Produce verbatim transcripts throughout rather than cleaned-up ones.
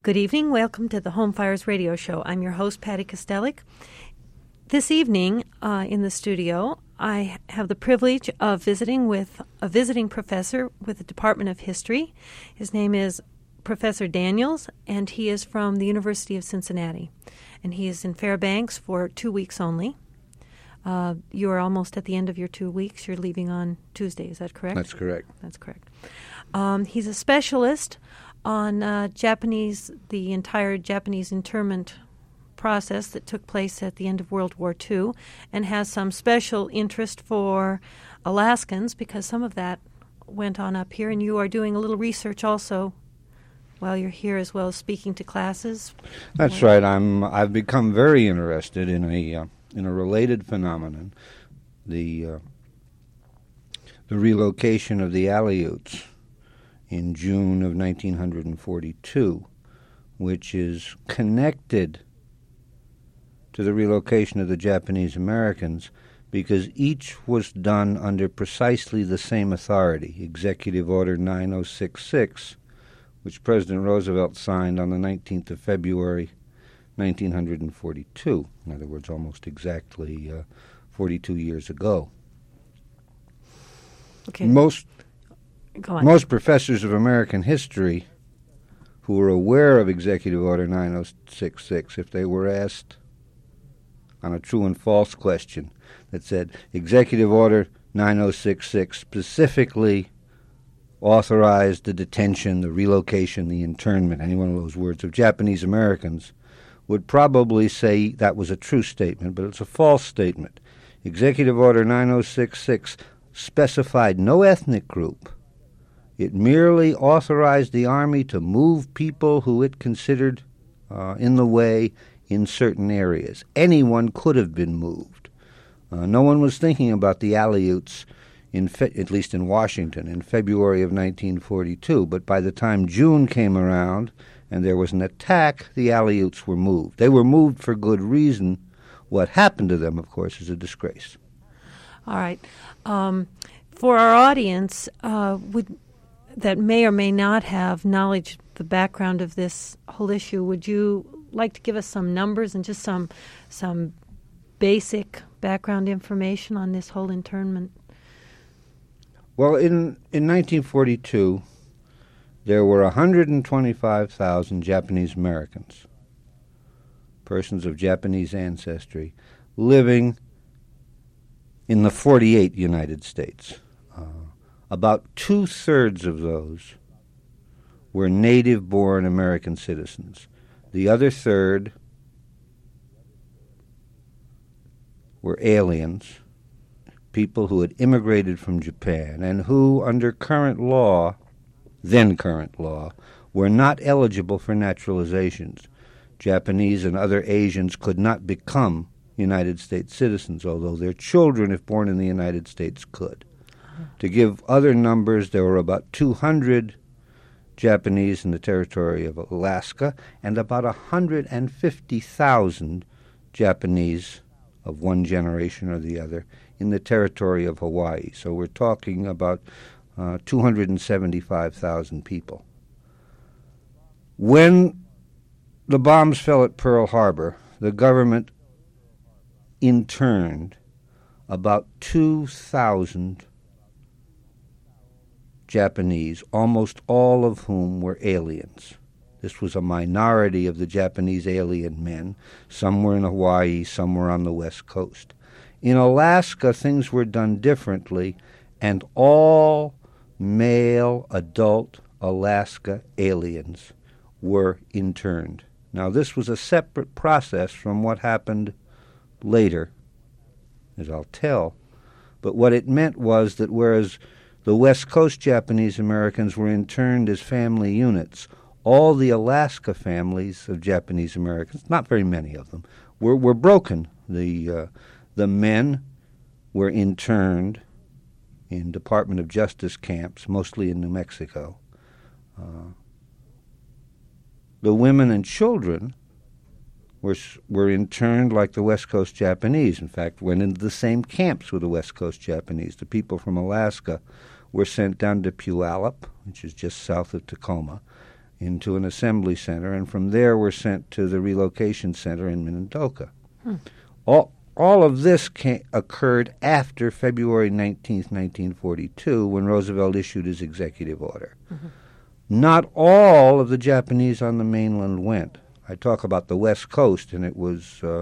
Good evening. Welcome to the Home Fires Radio Show. I'm your host, Patty Kostelik. This evening uh, in the studio, I have the privilege of visiting with a visiting professor with the Department of History. His name is Professor Daniels, and he is from the University of Cincinnati. And he is in Fairbanks for two weeks only. Uh, you are almost at the end of your two weeks. You're leaving on Tuesday, is that correct? That's correct. That's correct. Um, he's a specialist on uh, Japanese, the entire Japanese internment process that took place at the end of World War Two, and has some special interest for Alaskans because some of that went on up here, and you are doing a little research also while you're here, as well as speaking to classes. That's right. I'm. I've become very interested in a uh, in a related phenomenon, the uh, the relocation of the Aleuts in June of nineteen forty-two, which is connected to the relocation of the Japanese Americans because each was done under precisely the same authority, Executive Order nine oh six six, which President Roosevelt signed on the nineteenth of February, nineteen forty-two. In other words, almost exactly uh, forty-two years ago. Okay. Most Go on. Most professors of American history who are aware of Executive Order nine oh six six, if they were asked on a true and false question that said, Executive Order nine oh six six specifically authorized the detention, the relocation, the internment, any one of those words, of Japanese Americans, would probably say that was a true statement, but it's a false statement. Executive Order nine oh six six specified no ethnic group. It merely authorized the Army to move people who it considered uh, in the way in certain areas. Anyone could have been moved. Uh, no one was thinking about the Aleuts, in fe- at least in Washington, in February of nineteen forty-two. But by the time June came around and there was an attack, the Aleuts were moved. They were moved for good reason. What happened to them, of course, is a disgrace. All right. Um, for our audience, uh, would... that may or may not have knowledge, the background of this whole issue, would you like to give us some numbers and just some some basic background information on this whole internment? Well, in, in nineteen forty-two, there were one hundred twenty-five thousand Japanese Americans, persons of Japanese ancestry, living in the forty-eight United States. Uh, About two-thirds of those were native-born American citizens. The other third were aliens, people who had immigrated from Japan and who, under current law, then current law, were not eligible for naturalizations. Japanese and other Asians could not become United States citizens, although their children, if born in the United States, could. To give other numbers, there were about two hundred Japanese in the territory of Alaska and about one hundred fifty thousand Japanese of one generation or the other in the territory of Hawaii. So we're talking about uh, two hundred seventy-five thousand people. When the bombs fell at Pearl Harbor, the government interned about two thousand Japanese, almost all of whom were aliens. This was a minority of the Japanese alien men. Some were in Hawaii, some were on the West Coast. In Alaska, things were done differently, and all male adult Alaska aliens were interned. Now, this was a separate process from what happened later, as I'll tell, but what it meant was that whereas the West Coast Japanese Americans were interned as family units, all the Alaska families of Japanese Americans, not very many of them, were, were broken. The, uh, the men were interned in Department of Justice camps, mostly in New Mexico. Uh, the women and children were were interned like the West Coast Japanese. In fact, went into the same camps with the West Coast Japanese. The people from Alaska were sent down to Puyallup, which is just south of Tacoma, into an assembly center, and from there were sent to the relocation center in Minidoka. Hmm. All, all of this came, occurred after February nineteenth, nineteen forty-two, when Roosevelt issued his executive order. Mm-hmm. Not all of the Japanese on the mainland went. I talk about the West Coast, and it was uh,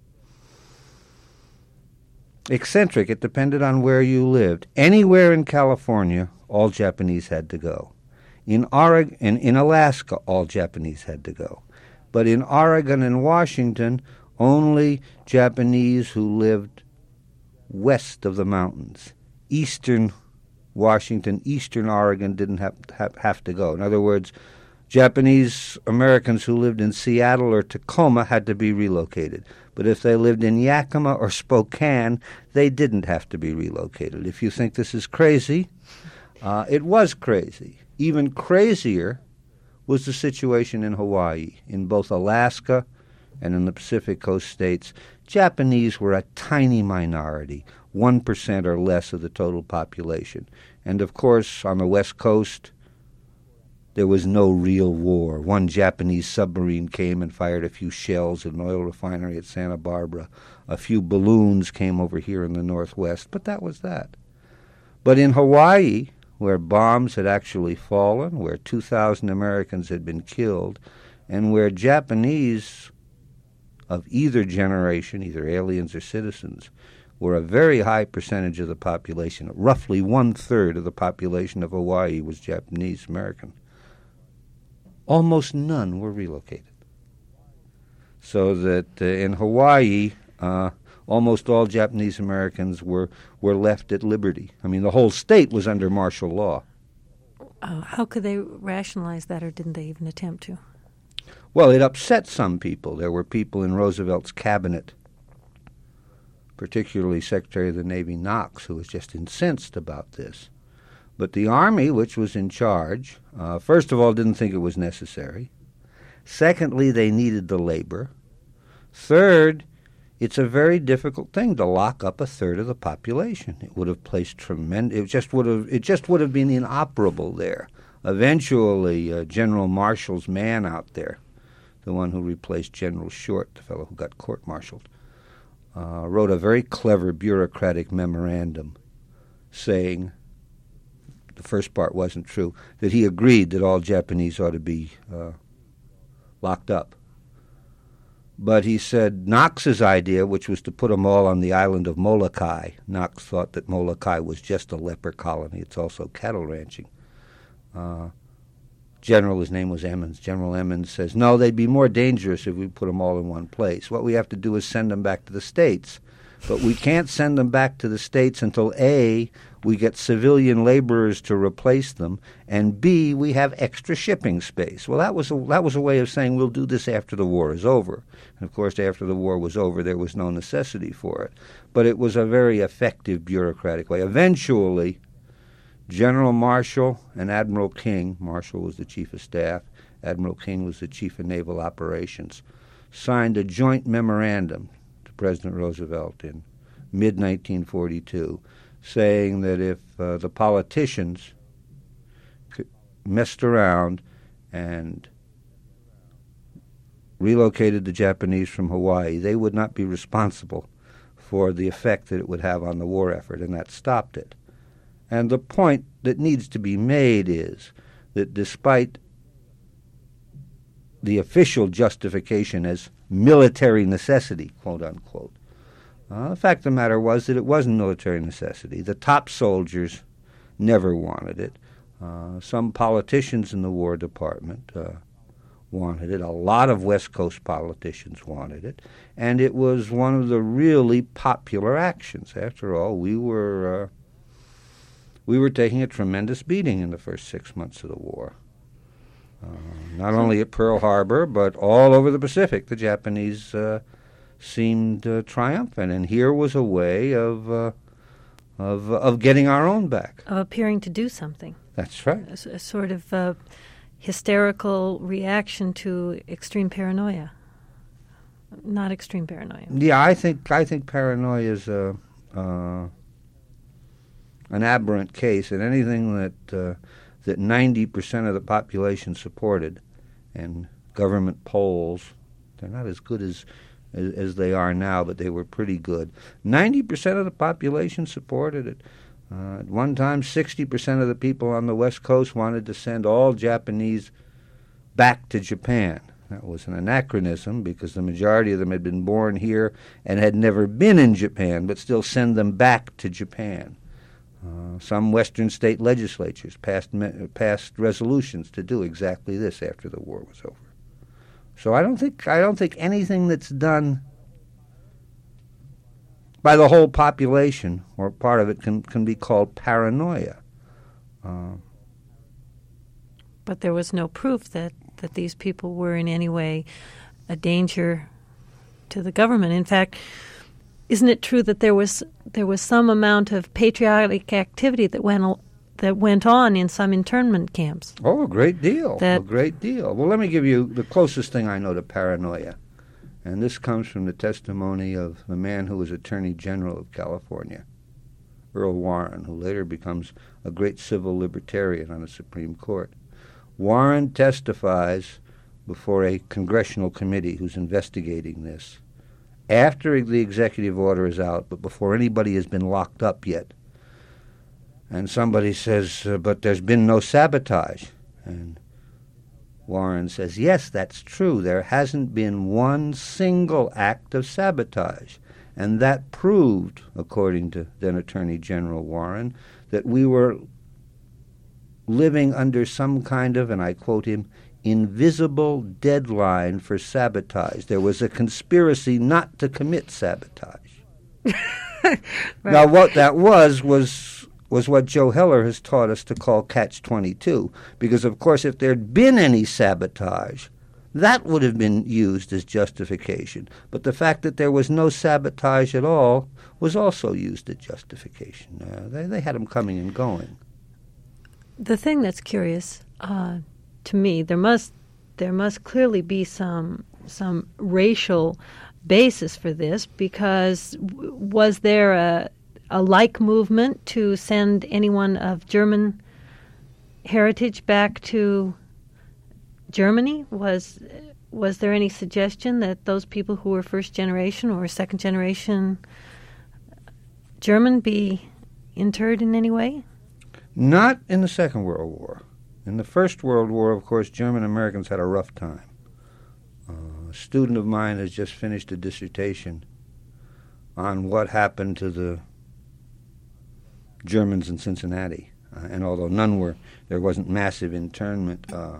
eccentric. It depended on where you lived. Anywhere in California, all Japanese had to go. In Oregon, in, in Alaska, all Japanese had to go. But in Oregon and Washington, only Japanese who lived west of the mountains. Eastern Washington, eastern Oregon didn't have, have, have to go. In other words, Japanese Americans who lived in Seattle or Tacoma had to be relocated. But if they lived in Yakima or Spokane, they didn't have to be relocated. If you think this is crazy, uh, it was crazy. Even crazier was the situation in Hawaii. In both Alaska and in the Pacific Coast states, Japanese were a tiny minority, one percent or less of the total population. And of course, on the West Coast, there was no real war. One Japanese submarine came and fired a few shells at an oil refinery at Santa Barbara. A few balloons came over here in the Northwest, but that was that. But in Hawaii, where bombs had actually fallen, where two thousand Americans had been killed, and where Japanese of either generation, either aliens or citizens, were a very high percentage of the population. Roughly one-third of the population of Hawaii was Japanese American. Almost none were relocated. So that uh, in Hawaii, uh, almost all Japanese Americans were, were left at liberty. I mean, the whole state was under martial law. Uh, how could they rationalize that, or didn't they even attempt to? Well, it upset some people. There were people in Roosevelt's cabinet, particularly Secretary of the Navy Knox, who was just incensed about this. But the Army, which was in charge, uh, first of all, didn't think it was necessary. Secondly, they needed the labor. Third, it's a very difficult thing to lock up a third of the population. It would have placed tremendous. It just would have. It just would have been inoperable there. Eventually, uh, General Marshall's man out there, the one who replaced General Short, the fellow who got court-martialed, uh, wrote a very clever bureaucratic memorandum saying, the first part wasn't true, that he agreed that all Japanese ought to be uh, locked up. But he said Knox's idea, which was to put them all on the island of Molokai. Knox thought that Molokai was just a leper colony. It's also cattle ranching. Uh, General, his name was Emmons, General Emmons says, no, they'd be more dangerous if we put them all in one place. What we have to do is send them back to the States. But we can't send them back to the States until A, we get civilian laborers to replace them, and B, we have extra shipping space. Well, that was a, that was a way of saying we'll do this after the war is over. And, of course, after the war was over, there was no necessity for it. But it was a very effective bureaucratic way. Eventually, General Marshall and Admiral King, Marshall was the chief of staff, Admiral King was the chief of naval operations, signed a joint memorandum to President Roosevelt in mid nineteen forty-two, saying that if uh, the politicians messed around and relocated the Japanese from Hawaii, they would not be responsible for the effect that it would have on the war effort, and that stopped it. And the point that needs to be made is that despite the official justification as military necessity, quote unquote, uh, the fact of the matter was that it wasn't military necessity. The top soldiers never wanted it. Uh, some politicians in the War Department uh, wanted it. A lot of West Coast politicians wanted it. And it was one of the really popular actions. After all, we were... Uh, We were taking a tremendous beating in the first six months of the war. Uh, not only at Pearl Harbor, but all over the Pacific, the Japanese uh, seemed uh, triumphant. And here was a way of, uh, of, of getting our own back. Of appearing to do something. That's right. A, a sort of uh, hysterical reaction to extreme paranoia. Not extreme paranoia. Yeah, I think I think paranoia is a... Uh, an aberrant case, and anything that uh, that ninety percent of the population supported and government polls. They're not as good as, as as they are now, but they were pretty good. ninety percent of the population supported it. Uh, at one time, sixty percent of the people on the West Coast wanted to send all Japanese back to Japan. That was an anachronism because the majority of them had been born here and had never been in Japan, but still send them back to Japan. Uh, some Western state legislatures passed me- passed resolutions to do exactly this after the war was over. So I don't think I don't think anything that's done by the whole population or part of it can, can be called paranoia. Uh, but there was no proof that, that these people were in any way a danger to the government. In fact, isn't it true that there was there was some amount of patriotic activity that went that went on in some internment camps? Oh, a great deal. That, a great deal. Well, let me give you the closest thing I know to paranoia. And this comes from the testimony of the man who was Attorney General of California, Earl Warren, who later becomes a great civil libertarian on the Supreme Court. Warren testifies before a congressional committee who's investigating this, after the executive order is out, but before anybody has been locked up yet. And somebody says, uh, but there's been no sabotage. And Warren says, yes, that's true. There hasn't been one single act of sabotage. And that proved, according to then Attorney General Warren, that we were living under some kind of, and I quote him, invisible deadline for sabotage. There was a conspiracy not to commit sabotage. Right. Now, what that was was was what Joe Heller has taught us to call catch twenty-two. Because, of course, if there'd been any sabotage, that would have been used as justification. But the fact that there was no sabotage at all was also used as justification. Uh, they, they had them coming and going. The thing that's curious uh, to me, there must there must clearly be some some racial basis for this, because w- was there a a like movement to send anyone of German heritage back to Germany? Was was there any suggestion that those people who were first generation or second generation German be interred in any way? Not in the Second World War. In the First World War, of course, German Americans had a rough time. Uh, a student of mine has just finished a dissertation on what happened to the Germans in Cincinnati. Uh, and although none were, there wasn't massive internment. Uh,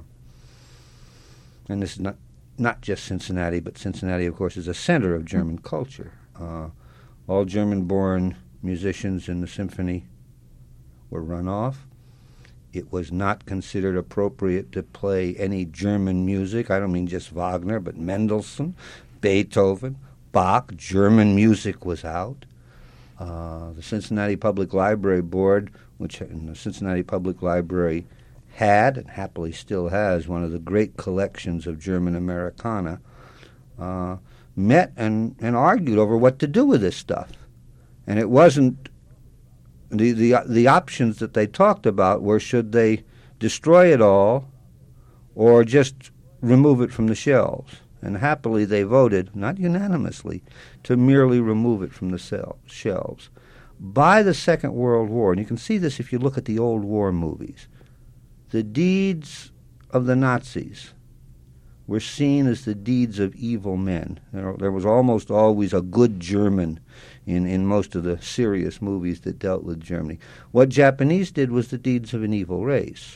and this is not, not just Cincinnati, but Cincinnati, of course, is a center of German culture. Uh, all German-born musicians in the symphony were run off. It was not considered appropriate to play any German music. I don't mean just Wagner, but Mendelssohn, Beethoven, Bach. German music was out. Uh, the Cincinnati Public Library Board, which in the Cincinnati Public Library had and happily still has one of the great collections of German Americana, uh, met and, and argued over what to do with this stuff. And it wasn't The, the the options that they talked about were, should they destroy it all or just remove it from the shelves? And happily they voted, not unanimously, to merely remove it from the cell, shelves. By the Second World War, and you can see this if you look at the old war movies, the deeds of the Nazis were seen as the deeds of evil men. There, there was almost always a good German in, in most of the serious movies that dealt with Germany. What Japanese did was the deeds of an evil race.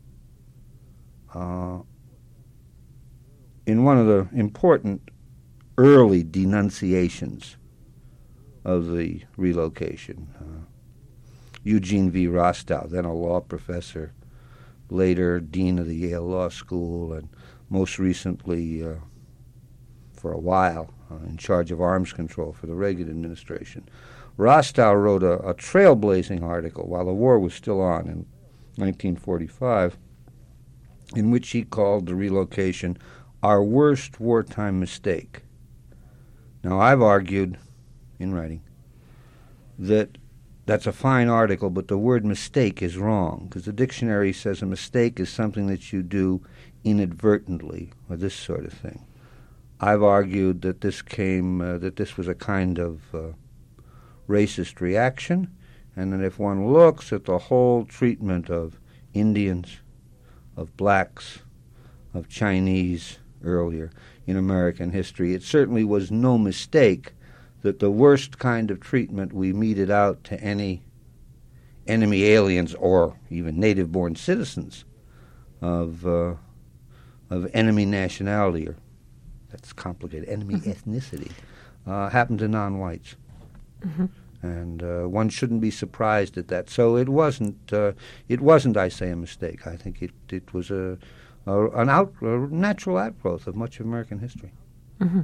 Uh, in one of the important early denunciations of the relocation, uh, Eugene V. Rostow, then a law professor, later dean of the Yale Law School, and most recently, uh, for a while, uh, in charge of arms control for the Reagan administration. Rostow wrote a, a trailblazing article while the war was still on in nineteen forty-five, in which he called the relocation our worst wartime mistake. Now, I've argued, in writing, that that's a fine article, but the word mistake is wrong, because the dictionary says a mistake is something that you do inadvertently or this sort of thing. I've argued that this came, uh, that this was a kind of uh, racist reaction, and that if one looks at the whole treatment of Indians, of blacks, of Chinese earlier in American history, it certainly was no mistake that the worst kind of treatment we meted out to any enemy aliens or even native-born citizens of uh, of enemy nationality, or that's complicated, enemy mm-hmm. ethnicity, uh, happened to non-whites. Mm-hmm. And uh, one shouldn't be surprised at that. So it wasn't, uh, it wasn't, I say, a mistake. I think it, it was a, a an out, a natural outgrowth of much of American history. Mm-hmm.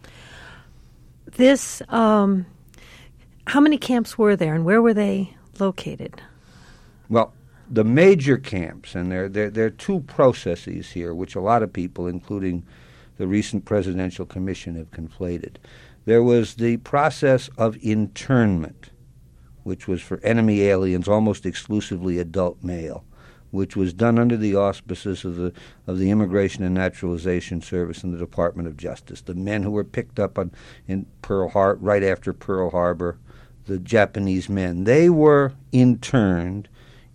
This, um, how many camps were there, and where were they located? Well, the major camps, and there, there, there are two processes here, which a lot of people, including the recent Presidential Commission, have conflated. There was the process of internment, which was for enemy aliens, almost exclusively adult male, which was done under the auspices of the of the Immigration and Naturalization Service and the Department of Justice. The men who were picked up on in Pearl Harbor, right after Pearl Harbor, the Japanese men, they were interned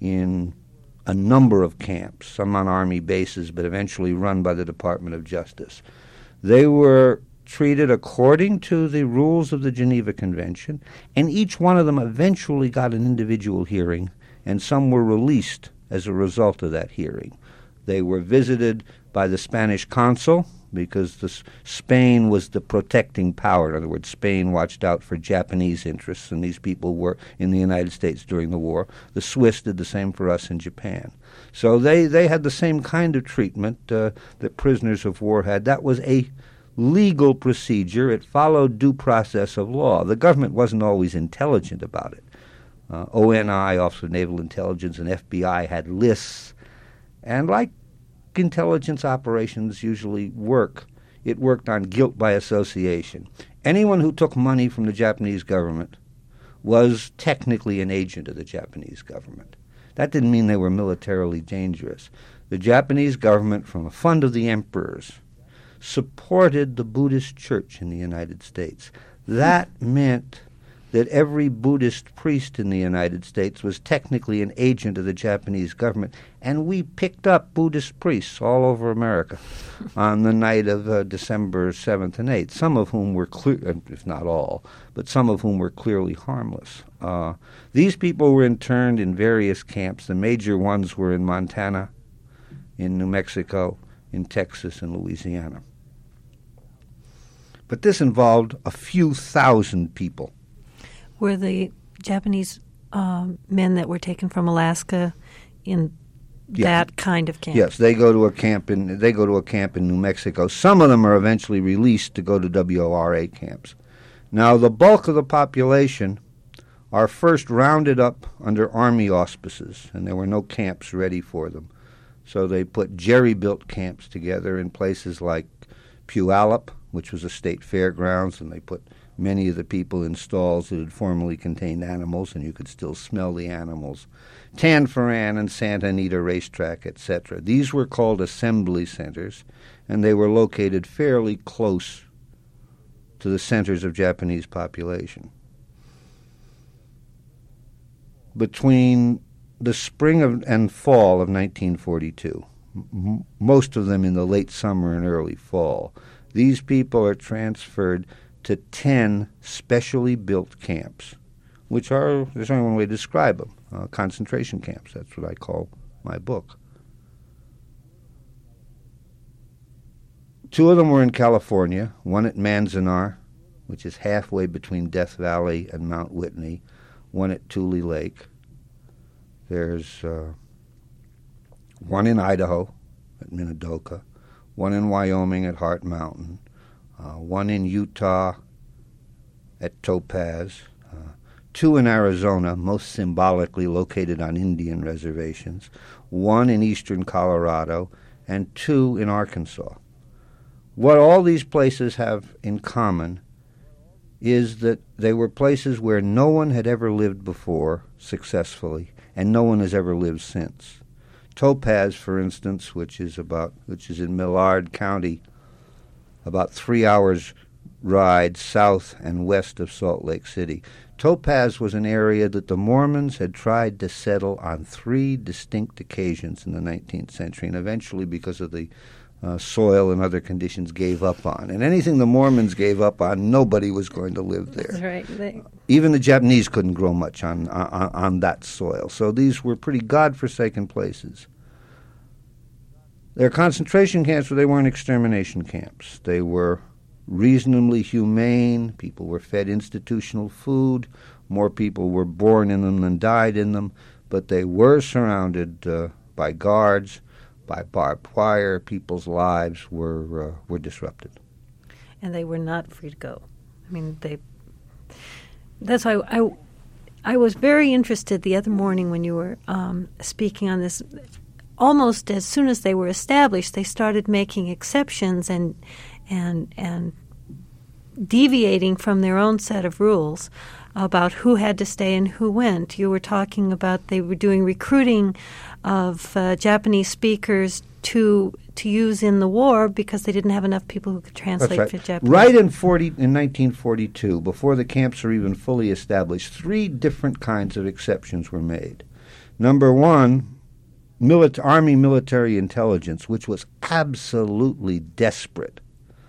in a number of camps, some on Army bases, but eventually run by the Department of Justice. They were treated according to the rules of the Geneva Convention, and each one of them eventually got an individual hearing, and some were released as a result of that hearing. They were visited by the Spanish consul, because the, Spain was the protecting power. In other words, Spain watched out for Japanese interests, and these people were in the United States during the war. The Swiss did the same for us in Japan. So they, they had the same kind of treatment uh, that prisoners of war had. That was a legal procedure. It followed due process of law. The government wasn't always intelligent about it. Uh, O N I, Office of Naval Intelligence, and F B I had lists, and like intelligence operations usually work, it worked on guilt by association. Anyone who took money from the Japanese government was technically an agent of the Japanese government. That didn't mean they were militarily dangerous. The Japanese government, from a fund of the emperors, supported the Buddhist church in the United States. That meant that every Buddhist priest in the United States was technically an agent of the Japanese government, and we picked up Buddhist priests all over America on the night of uh, December seventh and eighth, some of whom were clear, if not all, but some of whom were clearly harmless. Uh, these people were interned in various camps. The major ones were in Montana, in New Mexico, in Texas, and Louisiana. But this involved a few thousand people. Were the Japanese um, men that were taken from Alaska in yes. that kind of camp? Yes, they go to a camp in they go to a camp in New Mexico. Some of them are eventually released to go to W O R A camps. Now, the bulk of the population are first rounded up under Army auspices, and there were no camps ready for them. So they put jerry-built camps together in places like Puyallup, which was a state fairgrounds, and they put many of the people in stalls that had formerly contained animals, and you could still smell the animals. Tanforan and Santa Anita Racetrack, et cetera. These were called assembly centers, and they were located fairly close to the centers of Japanese population. Between the spring of, and fall of nineteen forty-two, m- most of them in the late summer and early fall, these people are transferred to ten specially built camps, which are, there's only one way to describe them, uh, concentration camps. That's what I call my book. Two of them were in California, one at Manzanar, which is halfway between Death Valley and Mount Whitney, one at Tule Lake. There's uh, one in Idaho at Minidoka, one in Wyoming at Heart Mountain, uh, one in Utah at Topaz, uh, two in Arizona, most symbolically located on Indian reservations, one in eastern Colorado, and two in Arkansas. What all these places have in common is that they were places where no one had ever lived before successfully, and no one has ever lived since. Topaz, for instance, which is about which is in Millard County, about three hours ride south and west of Salt Lake City. Topaz was an area that the Mormons had tried to settle on three distinct occasions in the nineteenth century, and eventually, because of the uh, soil and other conditions, gave up on. And anything the Mormons gave up on, nobody was going to live there. That's right. They... Even the Japanese couldn't grow much on, on, on that soil. So these were pretty godforsaken places. Their concentration camps, they weren't extermination camps. They were reasonably humane. People were fed institutional food. More people were born in them than died in them. But they were surrounded uh, by guards, by barbed wire. People's lives were uh, were disrupted. And they were not free to go. I mean, they. That's why I, I was very interested the other morning when you were um, speaking on this. Almost as soon as they were established, they started making exceptions and and and deviating from their own set of rules about who had to stay and who went. You were talking about they were doing recruiting of uh, Japanese speakers to to use in the war because they didn't have enough people who could translate That's for right. Japanese. Right in forty in nineteen forty-two, before the camps are even fully established, three different kinds of exceptions were made. Number one, Milit- Army military intelligence, which was absolutely desperate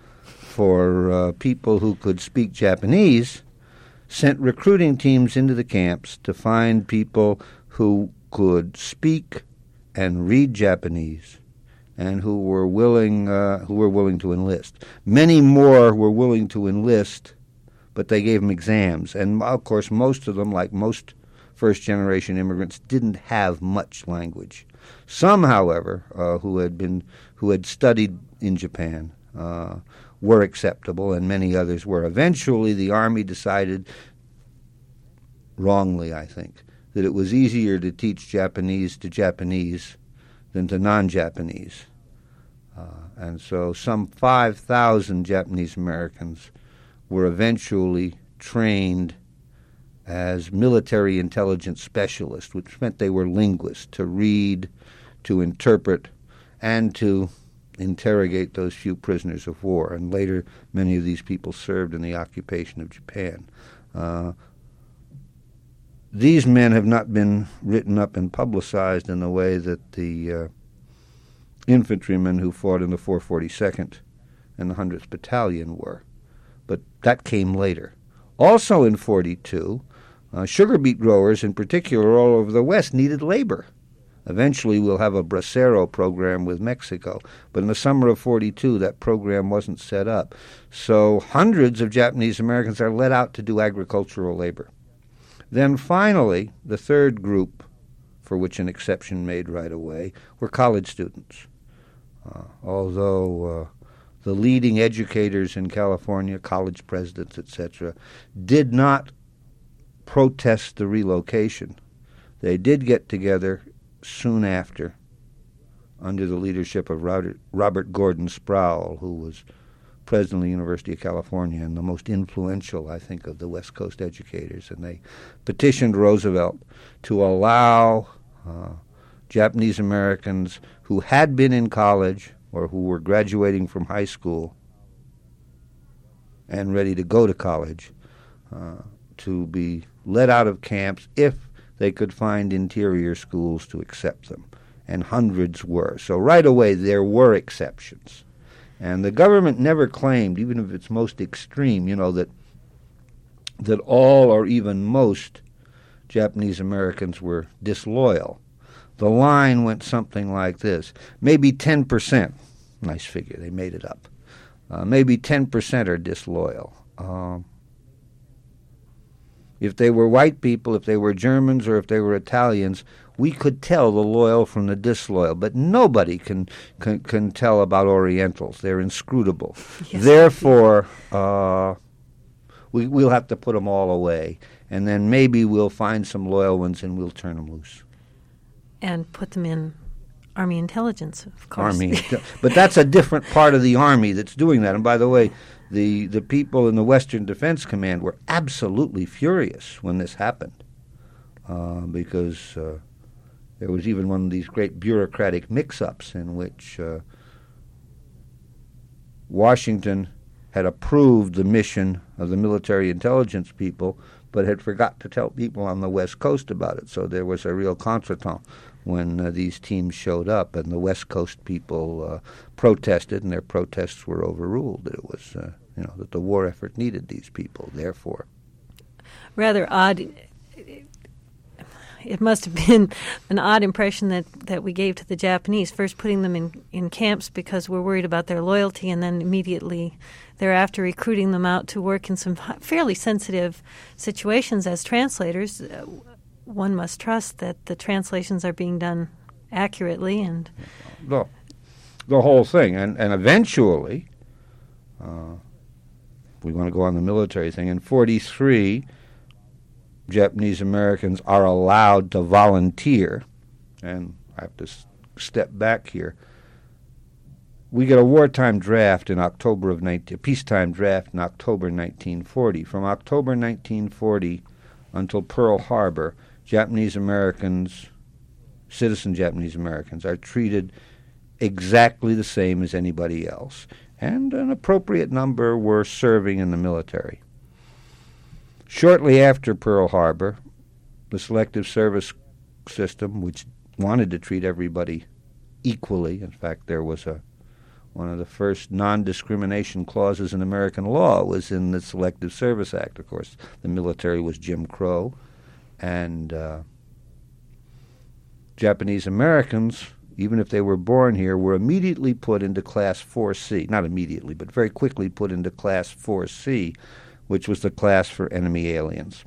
for uh, people who could speak Japanese, sent recruiting teams into the camps to find people who could speak and read Japanese and who were willing uh, who were willing to enlist. Many more were willing to enlist, but they gave them exams. And, of course, most of them, like most first-generation immigrants, didn't have much language. Some, however, uh, who had been who had studied in Japan uh, were acceptable, and many others were. Eventually, the Army decided, wrongly, I think, that it was easier to teach Japanese to Japanese than to non-Japanese. Uh, and so some five thousand Japanese Americans were eventually trained as military intelligence specialists, which meant they were linguists, to read, to interpret, and to interrogate those few prisoners of war. And later, many of these people served in the occupation of Japan. Uh, these men have not been written up and publicized in the way that the uh, infantrymen who fought in the four forty-second and the one hundredth Battalion were. But that came later. Also in forty-two, uh, sugar beet growers in particular all over the West needed labor. Eventually we'll have a bracero program with Mexico, but in the summer of forty-two that program wasn't set up. So hundreds of Japanese Americans are let out to do agricultural labor. Then finally, the third group, for which an exception made right away, were college students. Uh, although uh, the leading educators in California, college presidents, et cetera, did not protest the relocation, they did get together soon after under the leadership of Robert, Robert Gordon Sproul, who was president of the University of California and the most influential, I think, of the West Coast educators. And they petitioned Roosevelt to allow uh, Japanese Americans who had been in college or who were graduating from high school and ready to go to college uh, to be let out of camps if they could find interior schools to accept them. And hundreds were. So right away there were exceptions. And the government never claimed, even if it's most extreme, you know, that that all or even most Japanese Americans were disloyal. The line went something like this. Maybe ten percent, nice figure, they made it up, uh, maybe ten percent are disloyal. Um, if they were white people, if they were Germans, or if they were Italians, we could tell the loyal from the disloyal, but nobody can can, can tell about Orientals. They're inscrutable. Yes. Therefore, uh, we, we'll have to put them all away, and then maybe we'll find some loyal ones and we'll turn them loose. And put them in Army intelligence, of course. Army, but that's a different part of the Army that's doing that. And by the way, the, the people in the Western Defense Command were absolutely furious when this happened, uh, because... Uh, there was even one of these great bureaucratic mix-ups in which uh, Washington had approved the mission of the military intelligence people, but had forgot to tell people on the West Coast about it. So there was a real contretemps when uh, these teams showed up, and the West Coast people uh, protested, and their protests were overruled. That it was, uh, you know, that the war effort needed these people. Therefore, rather odd. It must have been an odd impression that, that we gave to the Japanese, first putting them in, in camps because we're worried about their loyalty, and then immediately thereafter recruiting them out to work in some fairly sensitive situations as translators. Uh, one must trust that the translations are being done accurately. And the, the whole thing. And, and eventually, uh, if we want to go on the military thing, in forty-three, Japanese Americans are allowed to volunteer, and I have to s- step back here. We get a wartime draft in October of nineteen, a peacetime draft in October nineteen forty. From October nineteen forty until Pearl Harbor, Japanese Americans, citizen Japanese Americans, are treated exactly the same as anybody else, and an appropriate number were serving in the military. Shortly after Pearl Harbor, the selective service system, which wanted to treat everybody equally, in fact, there was a one of the first non-discrimination clauses in American law was in the Selective Service Act. Of course, the military was Jim Crow, and uh, Japanese Americans, even if they were born here, were immediately put into Class four C. Not immediately, but very quickly put into Class four C, which was the class for enemy aliens.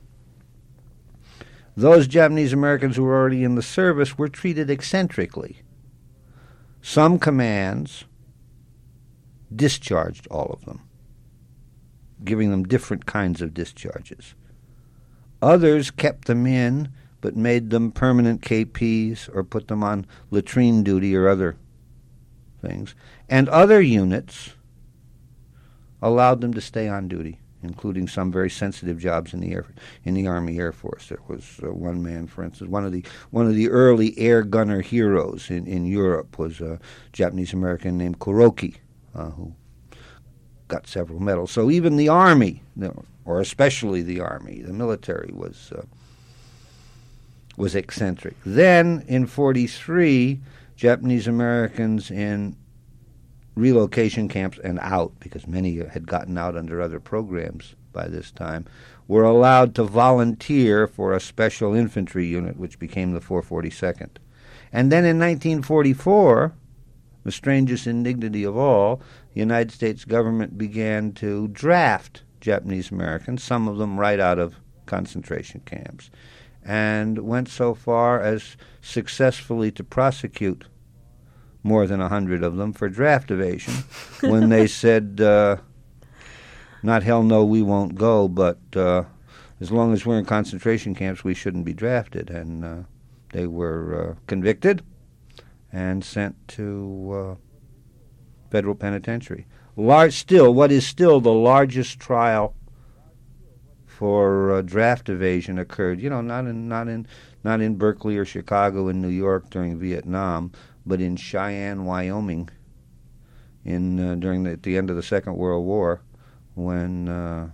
Those Japanese Americans who were already in the service were treated eccentrically. Some commands discharged all of them, giving them different kinds of discharges. Others kept them in, but made them permanent K Ps or put them on latrine duty or other things. And other units allowed them to stay on duty, including some very sensitive jobs in the air, in the Army Air Force. There was uh, one man, for instance, one of the one of the early air gunner heroes in, in Europe was a Japanese American named Kuroki, uh, who got several medals. So even the Army, or especially the Army, the military was uh, was eccentric. Then in forty-three, Japanese Americans in relocation camps and out, because many had gotten out under other programs by this time, were allowed to volunteer for a special infantry unit, which became the four forty-second. And then in nineteen forty-four, the strangest indignity of all, the United States government began to draft Japanese Americans, some of them right out of concentration camps, and went so far as successfully to prosecute more than a hundred of them for draft evasion when they said, uh, not hell no, we won't go, but uh, as long as we're in concentration camps, we shouldn't be drafted. And uh, they were uh, convicted and sent to uh, federal penitentiary. Large, still, what is still the largest trial for uh, draft evasion occurred, you know, not in, not in, not in Berkeley or Chicago and New York during Vietnam, but in Cheyenne, Wyoming, in uh, during the, at the end of the Second World War, when uh,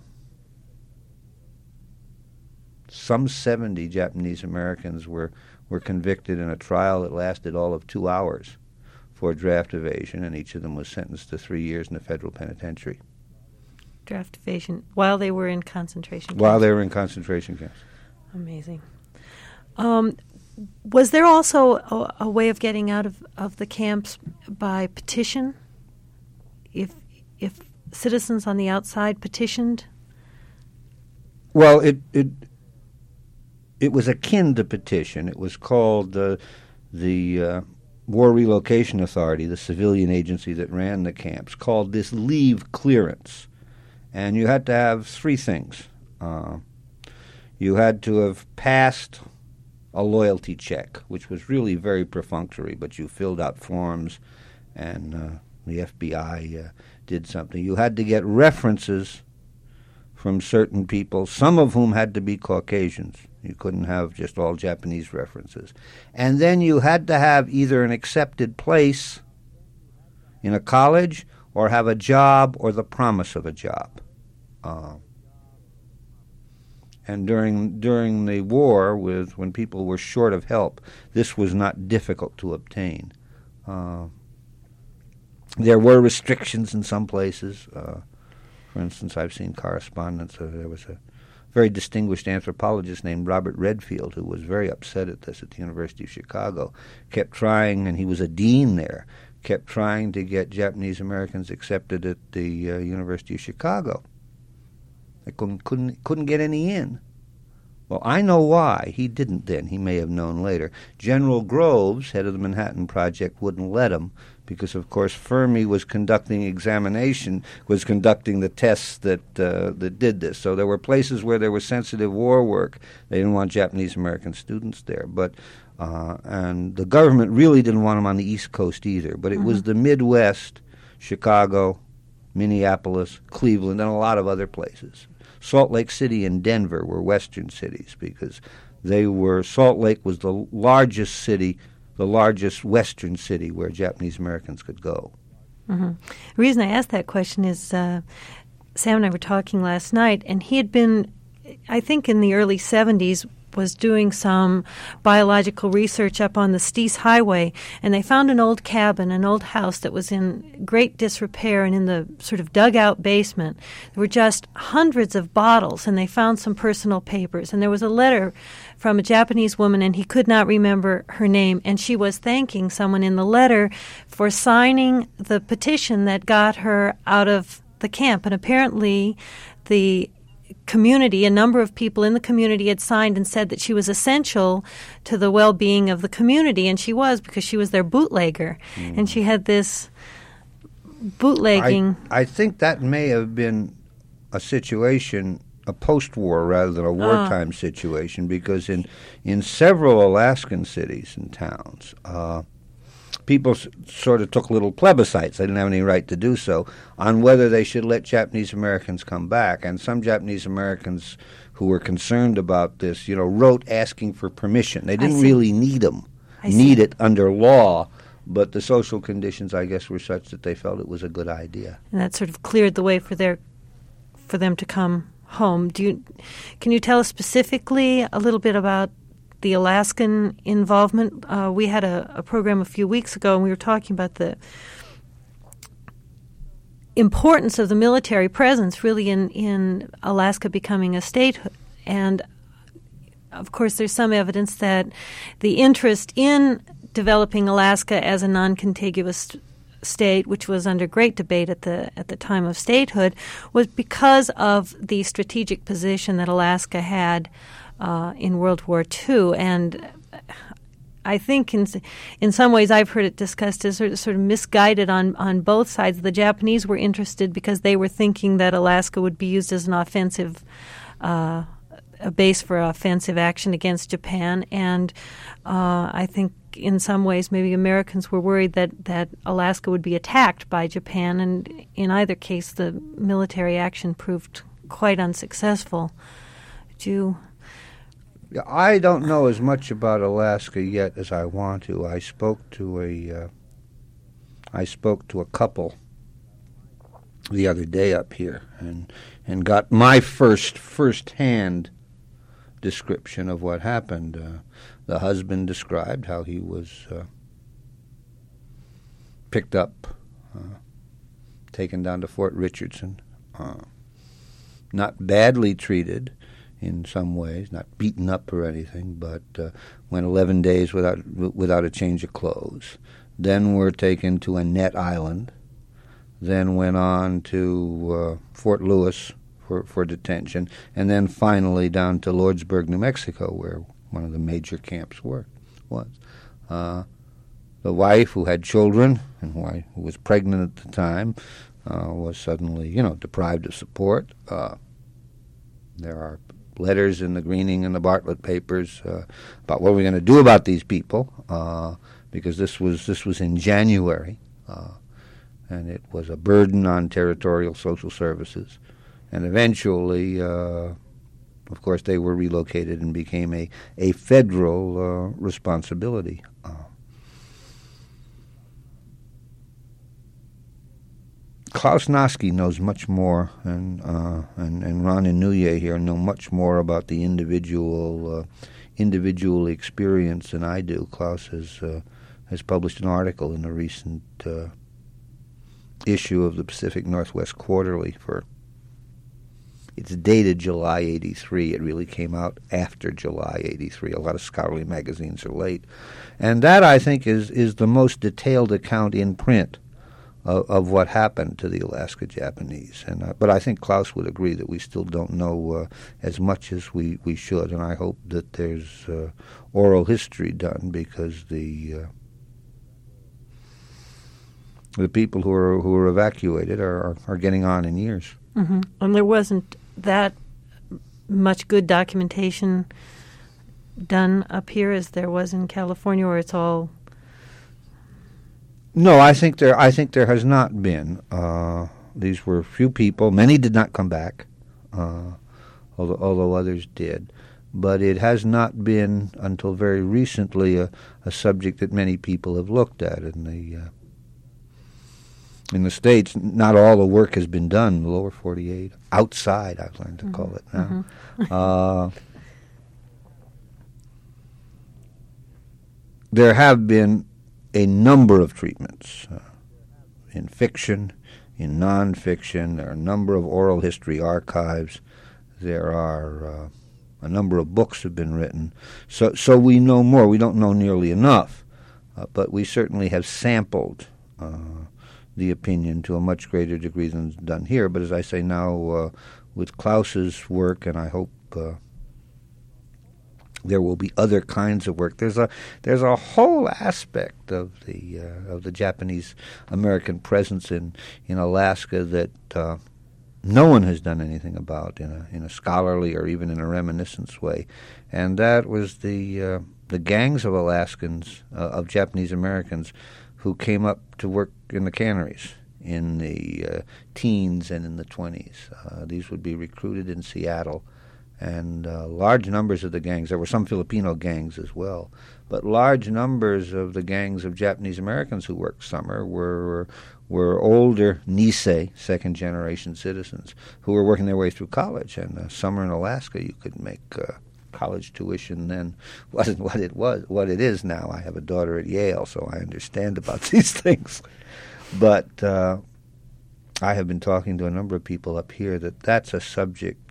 some seventy Japanese Americans were, were convicted in a trial that lasted all of two hours for draft evasion, and each of them was sentenced to three years in the federal penitentiary. Draft evasion while they were in concentration camps. While they were in concentration camps. Amazing. Um, Was there also a, a way of getting out of, of the camps by petition? If if citizens on the outside petitioned? Well, it it it was akin to petition. It was called uh, the uh, War Relocation Authority, the civilian agency that ran the camps, called this leave clearance. And you had to have three things. Uh, you had to have passed a loyalty check, which was really very perfunctory, but you filled out forms, and uh, the F B I uh, did something. You had to get references from certain people, some of whom had to be Caucasians. You couldn't have just all Japanese references. And then you had to have either an accepted place in a college or have a job or the promise of a job. Uh, and during during the war, with when people were short of help, this was not difficult to obtain. Uh, there were restrictions in some places. Uh, for instance, I've seen correspondence. Uh, there was a very distinguished anthropologist named Robert Redfield who was very upset at this at the University of Chicago, kept trying, and he was a dean there, kept trying to get Japanese Americans accepted at the uh, University of Chicago. They couldn't, couldn't, couldn't get any in. Well, I know why. He didn't then. He may have known later. General Groves, head of the Manhattan Project, wouldn't let him because, of course, Fermi was conducting examination, was conducting the tests that uh, that did this. So there were places where there was sensitive war work. They didn't want Japanese-American students there. But uh, and the government really didn't want them on the East Coast either. But it mm-hmm. was the Midwest, Chicago, Minneapolis, Cleveland, and a lot of other places. Salt Lake City and Denver were western cities because they were, Salt Lake was the largest city, the largest western city where Japanese Americans could go. Mm-hmm. The reason I asked that question is uh, Sam and I were talking last night, and he had been, I think in the early seventies, was doing some biological research up on the Steese Highway, and they found an old cabin, an old house that was in great disrepair, and in the sort of dugout basement there were just hundreds of bottles, and they found some personal papers, and there was a letter from a Japanese woman, and he could not remember her name, and she was thanking someone in the letter for signing the petition that got her out of the camp. And apparently the community, a number of people in the community had signed and said that she was essential to the well-being of the community, and she was, because she was their bootlegger. Mm. And she had this bootlegging. I, I think that may have been a situation, a post-war rather than a wartime uh. situation, because in, in several Alaskan cities and towns, uh, people s- sort of took little plebiscites, they didn't have any right to do so, on whether they should let Japanese Americans come back. And some Japanese Americans who were concerned about this, you know, wrote asking for permission. They didn't really need them, I need see. it under law, but the social conditions, I guess, were such that they felt it was a good idea. And that sort of cleared the way for their, for them to come home. Do you, can you tell us specifically a little bit about the Alaskan involvement? Uh, we had a, a program a few weeks ago, and we were talking about the importance of the military presence really in, in Alaska becoming a statehood. And, of course, there's some evidence that the interest in developing Alaska as a non-contiguous state, which was under great debate at the at the time of statehood, was because of the strategic position that Alaska had Uh, in World War Two, and I think in in some ways I've heard it discussed as sort of, sort of misguided on, on both sides. The Japanese were interested because they were thinking that Alaska would be used as an offensive, uh, a base for offensive action against Japan, and uh, I think in some ways maybe Americans were worried that, that Alaska would be attacked by Japan, and in either case the military action proved quite unsuccessful. Do you... I don't know as much about Alaska yet as I want to. I spoke to a, uh, I spoke to a couple the other day up here, and and got my first first-hand description of what happened. Uh, the husband described how he was uh, picked up, uh, taken down to Fort Richardson, uh, not badly treated in some ways, not beaten up or anything, but uh, went eleven days without without a change of clothes. Then were taken to Annette Island, then went on to uh, Fort Lewis for, for detention, and then finally down to Lordsburg, New Mexico, where one of the major camps were, was. Uh, the wife, who had children and who, I, who was pregnant at the time, uh, was suddenly, you know, deprived of support. Uh, there are letters in the Greening and the Bartlett papers uh, about what we're going to do about these people, uh, because this was this was in January, uh, and it was a burden on territorial social services. And eventually, uh, of course, they were relocated and became a, a federal uh, responsibility. Uh, Klaus Noske knows much more, and uh, and, and Ron and Nuye here know much more about the individual uh, individual experience than I do. Klaus has uh, has published an article in a recent uh, issue of the Pacific Northwest Quarterly. For it's dated July eighty-three. It really came out after July eighty-three. A lot of scholarly magazines are late, and that I think is is the most detailed account in print Of, of what happened to the Alaska Japanese. And uh, but I think Klaus would agree that we still don't know uh, as much as we, we should, and I hope that there's uh, oral history done, because the uh, the people who are who are evacuated are, are, are getting on in years. Mm-hmm. And there wasn't that much good documentation done up here as there was in California, where it's all... No, I think there. I think there has not been. Uh, these were few people. Many did not come back, uh, although, although others did. But it has not been until very recently a, a subject that many people have looked at in the uh, in the States. Not all the work has been done in the lower forty-eight. Outside, I've learned to mm-hmm. call it now. Mm-hmm. uh, there have been a number of treatments uh, in fiction, in nonfiction. There are a number of oral history archives. There are uh, a number of books have been written. So, so we know more. We don't know nearly enough, uh, but we certainly have sampled uh, the opinion to a much greater degree than is done here. But as I say now, uh, with Klaus's work, and I hope Uh, there will be other kinds of work. There's a there's a whole aspect of the uh, of the Japanese American presence in, in Alaska that uh, no one has done anything about in a in a scholarly or even in a reminiscence way, and that was the uh, the gangs of Alaskans uh, of Japanese Americans who came up to work in the canneries in the uh, teens and in the twenties. Uh, these would be recruited in Seattle. And uh, large numbers of the gangs, there were some Filipino gangs as well, but large numbers of the gangs of Japanese Americans who worked summer were were older Nisei, second-generation citizens, who were working their way through college. And uh, summer in Alaska, you could make uh, college tuition then wasn't what it was, what it is now. I have a daughter at Yale, so I understand about these things. But uh, I have been talking to a number of people up here that that's a subject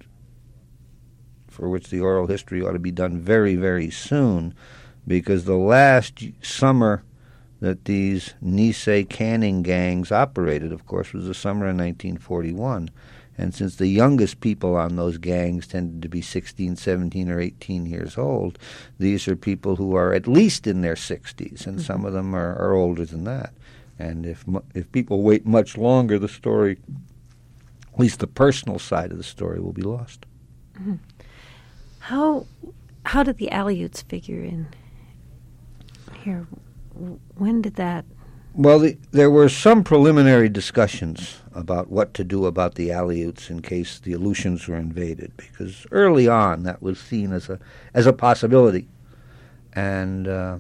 for which the oral history ought to be done very, very soon, because the last summer that these Nisei canning gangs operated, of course, was the summer of nineteen forty-one. And since the youngest people on those gangs tended to be sixteen, seventeen, or eighteen years old, these are people who are at least in their sixties, and mm-hmm. some of them are, are older than that. And if if people wait much longer, the story, at least the personal side of the story, will be lost. Mm-hmm. How how did the Aleuts figure in here? When did that? Well, the, there were some preliminary discussions about what to do about the Aleuts in case the Aleutians were invaded, because early on that was seen as a as a possibility, and uh,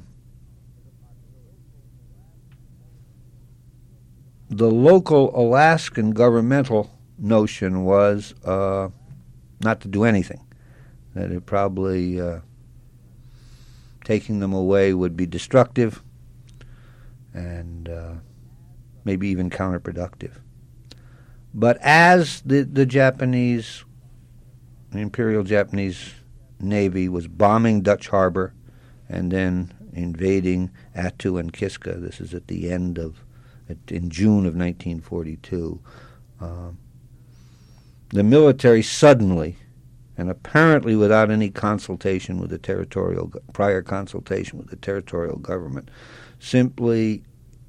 the local Alaskan governmental notion was uh, not to do anything. That it probably uh, taking them away would be destructive and uh, maybe even counterproductive. But as the, the Japanese, the Imperial Japanese Navy was bombing Dutch Harbor and then invading Attu and Kiska, this is at the end of, at, in June of nineteen forty-two, uh, the military suddenly, and apparently without any consultation with the territorial, prior consultation with the territorial government, simply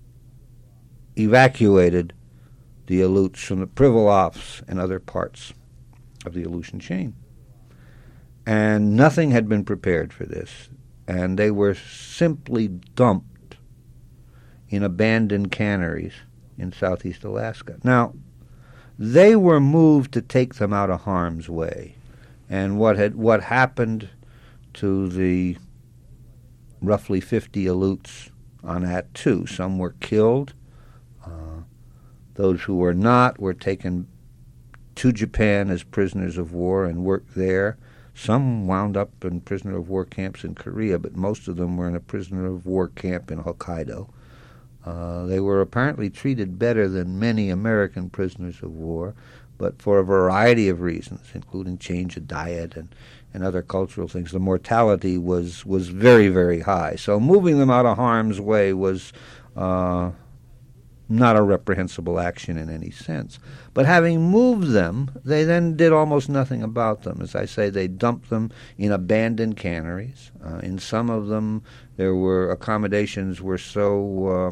evacuated the Aleuts from the Pribilofs and other parts of the Aleutian chain. And nothing had been prepared for this, and they were simply dumped in abandoned canneries in southeast Alaska. Now, they were moved to take them out of harm's way. and what had what happened to the roughly fifty Aleuts on Attu. Some were killed. Uh, those who were not were taken to Japan as prisoners of war and worked there. Some wound up in prisoner of war camps in Korea, but most of them were in a prisoner of war camp in Hokkaido. Uh, they were apparently treated better than many American prisoners of war, but for a variety of reasons, including change of diet and, and other cultural things, the mortality was, was very, very high. So moving them out of harm's way was uh, not a reprehensible action in any sense. But having moved them, they then did almost nothing about them. As I say, they dumped them in abandoned canneries. Uh, in some of them, there were accommodations were so uh,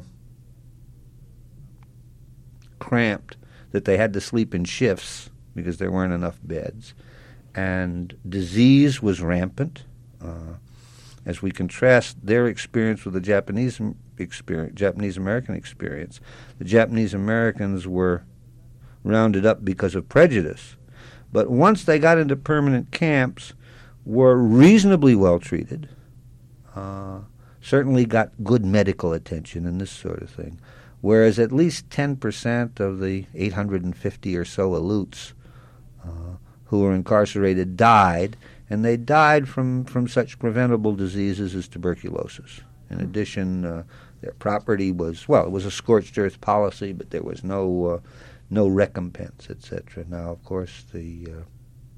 cramped that they had to sleep in shifts because there weren't enough beds. And disease was rampant. Uh, as we contrast their experience with the Japanese experience, Japanese-American experience, the Japanese-Americans were rounded up because of prejudice. But once they got into permanent camps, were reasonably well treated, uh, certainly got good medical attention and this sort of thing, whereas at least ten percent of the eight hundred fifty or so Aleuts uh, who were incarcerated died, and they died from, from such preventable diseases as tuberculosis. In addition, uh, their property was, well, it was a scorched earth policy, but there was no uh, no recompense, et cetera. Now, of course, the uh,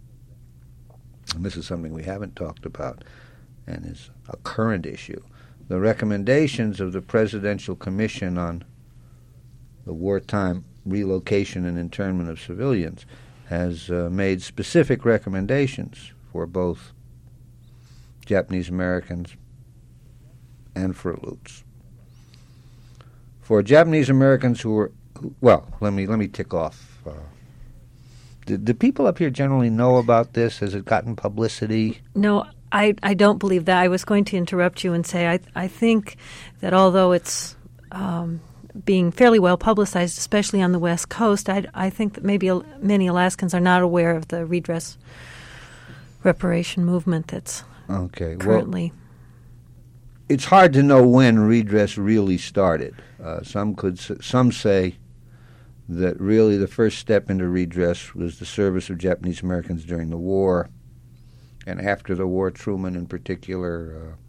and this is something we haven't talked about and is a current issue, the recommendations of the Presidential Commission on the Wartime Relocation and Internment of Civilians has uh, made specific recommendations for both Japanese Americans and for Aleuts. For Japanese Americans who were, who, well, let me let me tick off. Uh, do, do people up here generally know about this? Has it gotten publicity? No, I, I don't believe that. I was going to interrupt you and say I I think that although it's um, being fairly well publicized, especially on the West Coast, I, I think that maybe many Alaskans are not aware of the redress reparation movement that's okay. currently. Well, it's hard to know when redress really started. Uh, some could some say that really the first step into redress was the service of Japanese Americans during the war, and after the war, Truman in particular uh,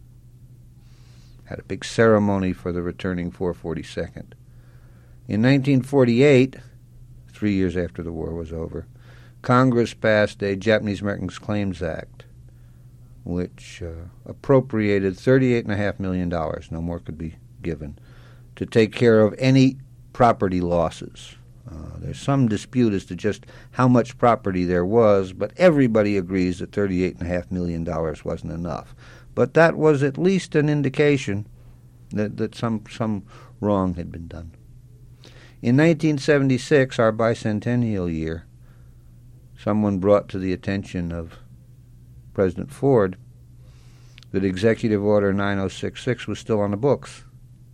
had a big ceremony for the returning four forty-second. In nineteen forty-eight, three years after the war was over, Congress passed a Japanese Americans Claims Act, which uh, appropriated thirty-eight point five million dollars, no more could be given, to take care of any property losses. Uh, there's some dispute as to just how much property there was, but everybody agrees that thirty-eight point five million dollars wasn't enough. But that was at least an indication that, that some, some wrong had been done. In nineteen seventy-six, our bicentennial year, someone brought to the attention of President Ford that Executive Order nine oh six six was still on the books.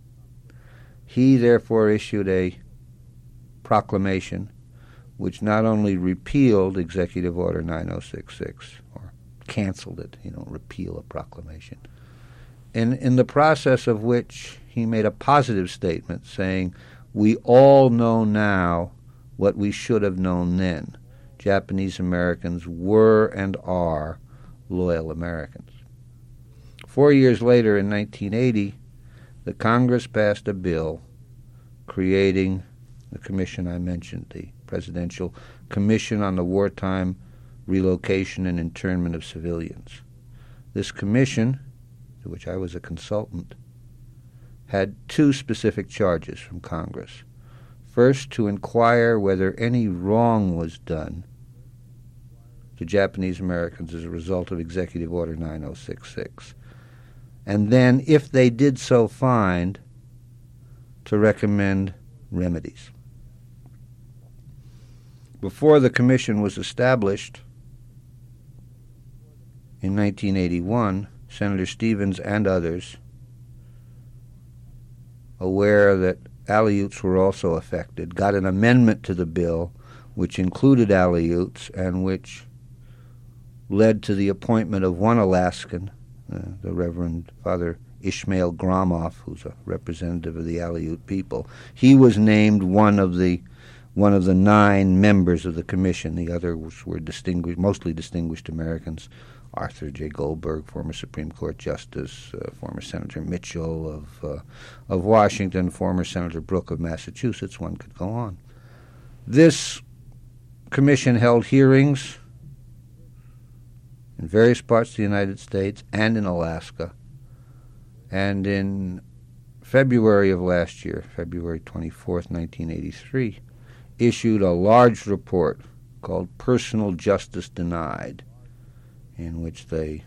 He therefore issued a proclamation which not only repealed Executive Order nine oh six six, or canceled it, you don't repeal a proclamation, and in the process of which he made a positive statement saying, "We all know now what we should have known then. Japanese Americans were and are loyal Americans." Four years later, in nineteen eighty, the Congress passed a bill creating the commission I mentioned, the Presidential Commission on the Wartime Relocation and Internment of Civilians. This commission, to which I was a consultant, had two specific charges from Congress. First, to inquire whether any wrong was done to Japanese Americans as a result of Executive Order nine oh six six. And then, if they did so find, to recommend remedies. Before the commission was established in nineteen eighty-one, Senator Stevens and others, aware that Aleuts were also affected, got an amendment to the bill which included Aleuts and which led to the appointment of one Alaskan, uh, the Reverend Father Ishmael Gromoff, who's a representative of the Aleut people. He was named one of the one of the nine members of the commission. The others were distinguished, mostly distinguished Americans. Arthur J. Goldberg, former Supreme Court Justice, uh, former Senator Mitchell of uh, of Washington, former Senator Brooke of Massachusetts. One could go on. This commission held hearings in various parts of the United States and in Alaska. And in February of last year, February twenty-fourth, nineteen eighty-three, issued a large report called Personal Justice Denied, in which they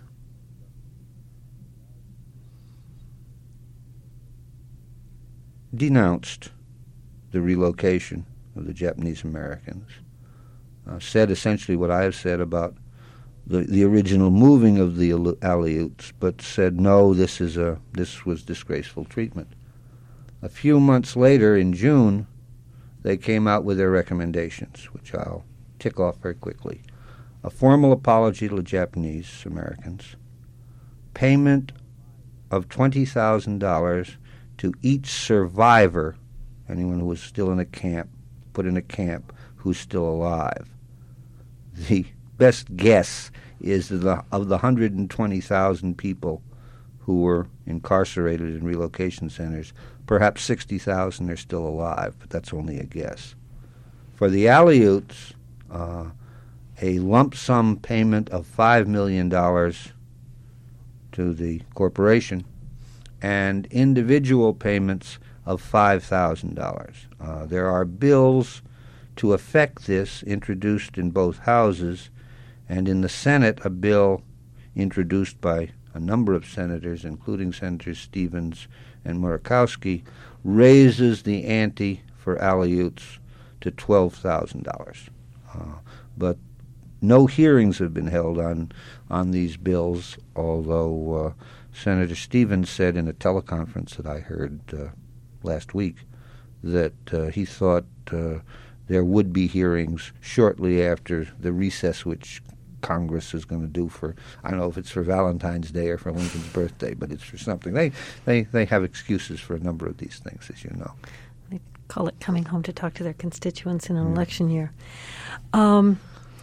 denounced the relocation of the Japanese Americans, uh, said essentially what I have said about the, the original moving of the Aleuts, but said, no, this is a this was disgraceful treatment. A few months later, in June, they came out with their recommendations, which I'll tick off very quickly. A formal apology to the Japanese Americans, payment of twenty thousand dollars to each survivor, anyone who was still in a camp, put in a camp, who's still alive. The best guess is that the, of the one hundred twenty thousand people who were incarcerated in relocation centers, perhaps sixty thousand are still alive, but that's only a guess. For the Aleuts, uh, a lump sum payment of five million dollars to the corporation and individual payments of five thousand dollars. Uh, there are bills to effect this introduced in both houses, and in the Senate a bill introduced by a number of senators, including Senators Stevens and Murkowski, raises the ante for Aleuts to twelve thousand dollars. Uh, but no hearings have been held on on these bills, although uh, Senator Stevens said in a teleconference that I heard uh, last week that uh, he thought uh, there would be hearings shortly after the recess which Congress is going to do for, I don't know if it's for Valentine's Day or for Lincoln's birthday, but it's for something. They, they, they have excuses for a number of these things, as you know. They call it coming home to talk to their constituents in an mm. election year. Um,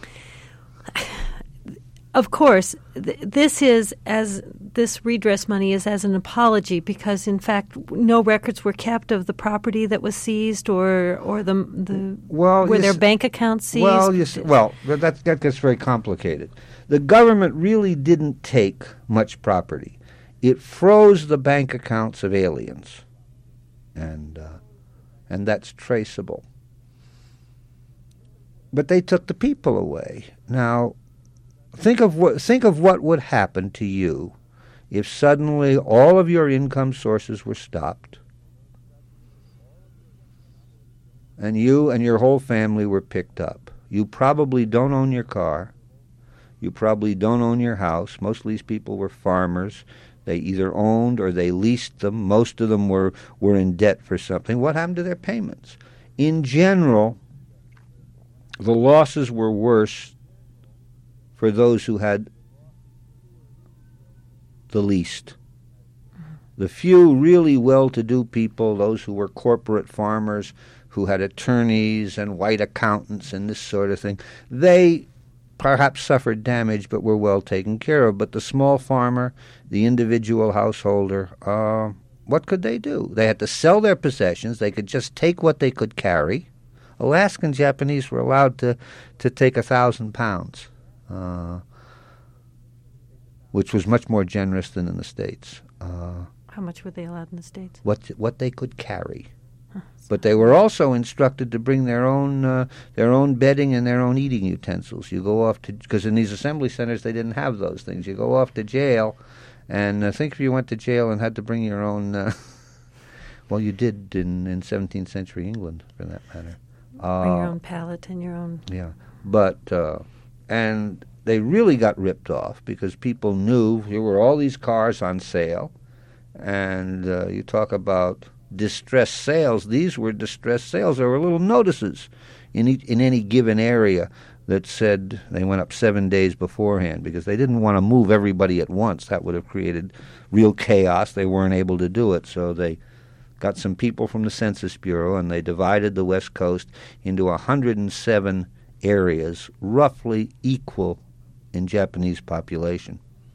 of course, th- this is as this redress money is as an apology because, in fact, no records were kept of the property that was seized or or the the well, were their s- bank accounts seized. Well, you s- well, that that gets very complicated. The government really didn't take much property; it froze the bank accounts of aliens, and uh, and that's traceable. But they took the people away. Now, think of what think of what would happen to you if suddenly all of your income sources were stopped and you and your whole family were picked up. You probably don't own your car. You probably don't own your house. Most of these people were farmers. They either owned or they leased them. Most of them were, were in debt for something. What happened to their payments? In general, the losses were worse for those who had the least. The few really well-to-do people, those who were corporate farmers, who had attorneys and white accountants and this sort of thing, they perhaps suffered damage but were well taken care of. But the small farmer, the individual householder, uh, what could they do? They had to sell their possessions. They could just take what they could carry. Alaskan Japanese were allowed to, to take a thousand pounds. Uh, which was much more generous than in the States. Uh, How much were they allowed in the States? What what they could carry. Huh, but they were also instructed to bring their own uh, their own bedding and their own eating utensils. You go off to, because in these assembly centers they didn't have those things. You go off to jail, and uh, think if you went to jail and had to bring your own, uh, well, you did in, in seventeenth century England, for that matter. Uh, bring your own pallet and your own... Yeah, but, uh, and... they really got ripped off because people knew there were all these cars on sale, and uh, you talk about distressed sales. These were distressed sales. There were little notices in each, in any given area that said they went up seven days beforehand because they didn't want to move everybody at once. That would have created real chaos. They weren't able to do it, so they got some people from the Census Bureau, and they divided the West Coast into one hundred seven areas, roughly equal in Japanese population,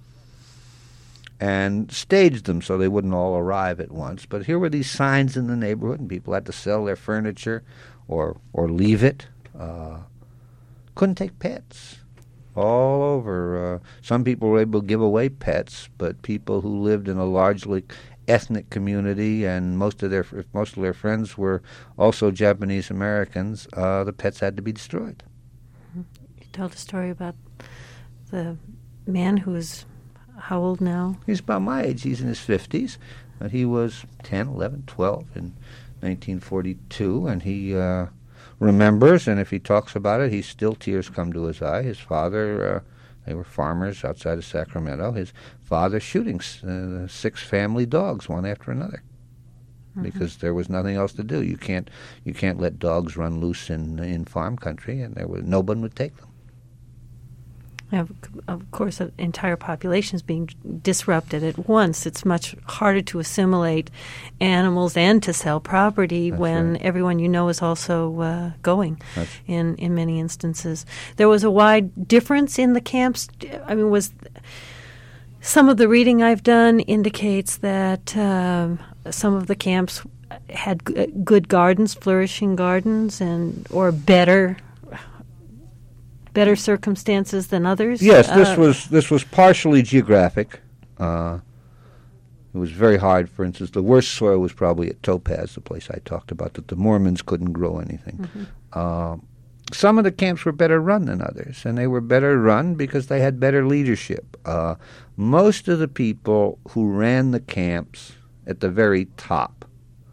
and staged them so they wouldn't all arrive at once. But here were these signs in the neighborhood, and people had to sell their furniture or or leave it. Uh, couldn't take pets. All over. Uh, some people were able to give away pets, but people who lived in a largely ethnic community and most of their most of their friends were also Japanese Americans, uh, the pets had to be destroyed. You told a story about the man who was how old now? He's about my age. He's in his fifties. Uh, he was ten, eleven, twelve in nineteen forty-two, and he uh, remembers, and if he talks about it, he still tears come to his eye. His father, uh, they were farmers outside of Sacramento. His father shooting uh, six family dogs one after another mm-hmm. because there was nothing else to do. You can't you can't let dogs run loose in in farm country, and there was no one would take them. Of, of course, an entire population is being disrupted at once. It's much harder to assimilate animals and to sell property That's when right. everyone you know is also uh, going in, in many instances. There was a wide difference in the camps. I mean, was some of the reading I've done indicates that uh, some of the camps had g- good gardens, flourishing gardens, and or better better circumstances than others? Yes, this uh, was this was partially geographic. Uh, it was very hard. For instance, the worst soil was probably at Topaz, the place I talked about, that the Mormons couldn't grow anything. Mm-hmm. Uh, some of the camps were better run than others, and they were better run because they had better leadership. Uh, most of the people who ran the camps at the very top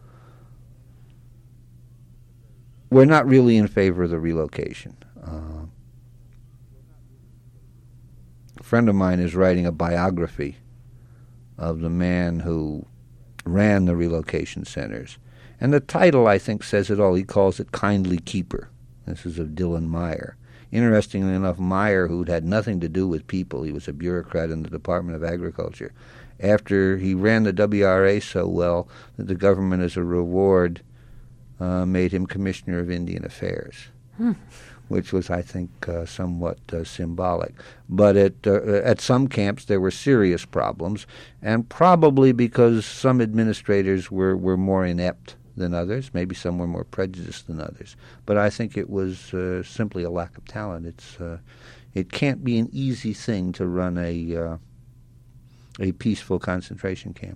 were not really in favor of the relocation. Uh, A friend of mine is writing a biography of the man who ran the relocation centers. And the title, I think, says it all. He calls it Kindly Keeper. This is of Dylan Meyer. Interestingly enough, Meyer, who'd had nothing to do with people, he was a bureaucrat in the Department of Agriculture, after he ran the W R A so well that the government, as a reward, uh, made him Commissioner of Indian Affairs. Hmm. Which was, I think, uh, somewhat uh, symbolic. But at uh, at some camps there were serious problems, and probably because some administrators were, were more inept than others, maybe some were more prejudiced than others. But I think it was uh, simply a lack of talent. It's uh, it can't be an easy thing to run a uh, a peaceful concentration camp.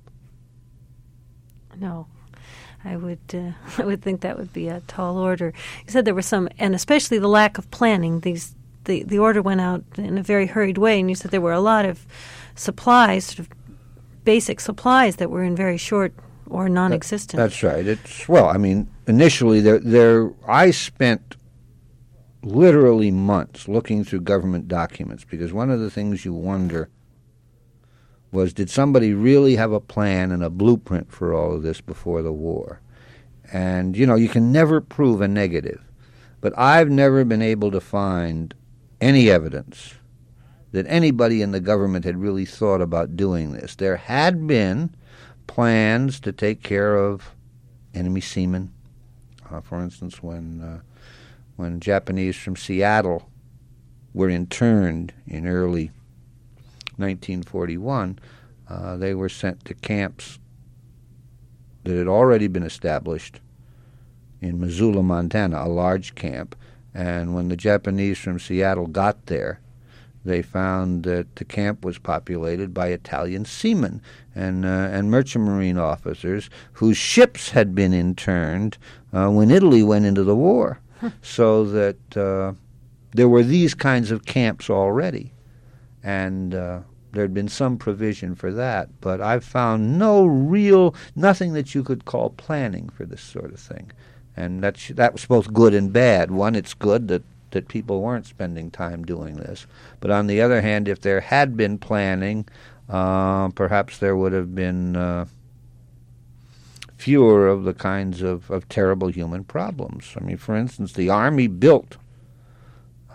No. I would uh, I would think that would be a tall order. You said there were some, and especially the lack of planning. These the, the order went out in a very hurried way, and you said there were a lot of supplies, sort of basic supplies that were in very short or non-existent. That, that's right. It's well, I mean, initially there there I spent literally months looking through government documents because one of the things you wonder was, did somebody really have a plan and a blueprint for all of this before the war? And, you know, you can never prove a negative. But I've never been able to find any evidence that anybody in the government had really thought about doing this. There had been plans to take care of enemy seamen. Uh, for instance, when, uh, when Japanese from Seattle were interned in early nineteen forty-one, uh, they were sent to camps that had already been established in Missoula, Montana, a large camp. And when the Japanese from Seattle got there, they found that the camp was populated by Italian seamen and uh, and merchant marine officers whose ships had been interned uh, when Italy went into the war. So that uh, there were these kinds of camps already. And uh, there had been some provision for that, but I've found no real, nothing that you could call planning for this sort of thing. And that's, that was both good and bad. One, it's good that, that people weren't spending time doing this. But on the other hand, if there had been planning, uh, perhaps there would have been uh, fewer of the kinds of, of terrible human problems. I mean, for instance, the Army built